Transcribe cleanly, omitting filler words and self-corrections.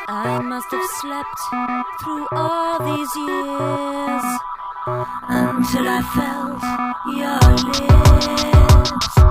I must have slept through all these years until I felt your lips.